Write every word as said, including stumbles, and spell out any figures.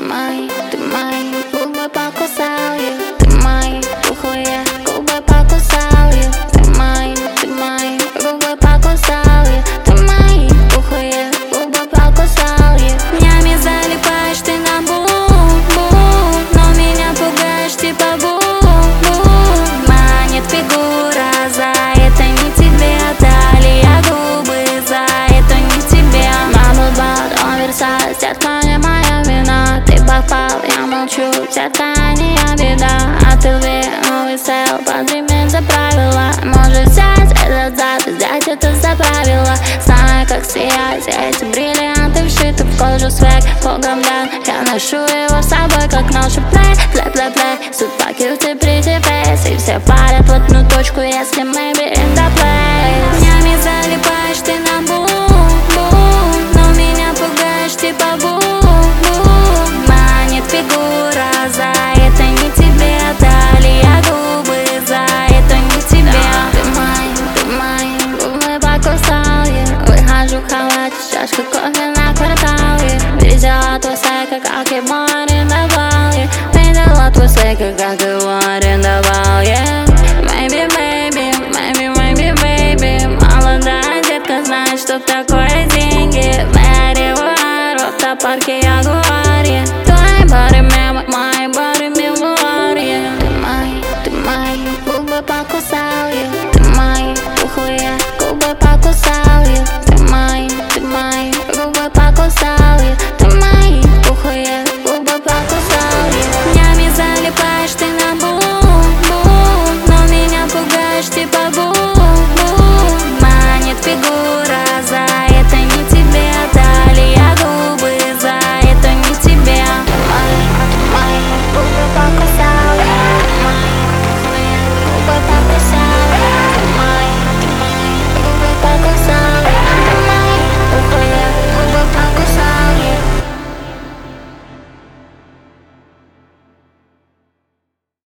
мои, ты мои губы покусал я. Ты мои пухлые губы покусал я. Ты мои, ты мои губы покусал я. Ты мои пухлые губы покусал я. Днями залипаешь ты на бу-бу, но меня пугаешь типа бу-бу. Манит фигура, за это не тебе. Талия, губы, за это не тебе. Бабл-бат, он Версаль, детка, не моя вина. Ты попал, я молчу, детка, не я беда. А ты лви, новый стайл, поднимем за правила. Может взять этот зад, взять это за правила. Знаю, как сиять, эти бриллианты вшиты в кожу свек. Богом дан, я ношу его с собой, как ношу плей. Плей-плей-плей, судьба кьюти, pretty face. И все парят в одну точку, если мы берем до плей. Днями залипаешь ты на бу-бу, но меня пугаешь типа бу-бу. Манит фигура, за это не тебе. Талия, губы, за это не тебе. Ты мои, ты мои губы покусал я. Выхожу в халате, чашка кофе на квартале. Видела твой сайка, как его арендовал я. Видела твой сайка, как его арендовал я. Maybe, maybe, maybe, maybe, baby. Молодая детка знает, что такое деньги. Мэри в аэропорту, парке я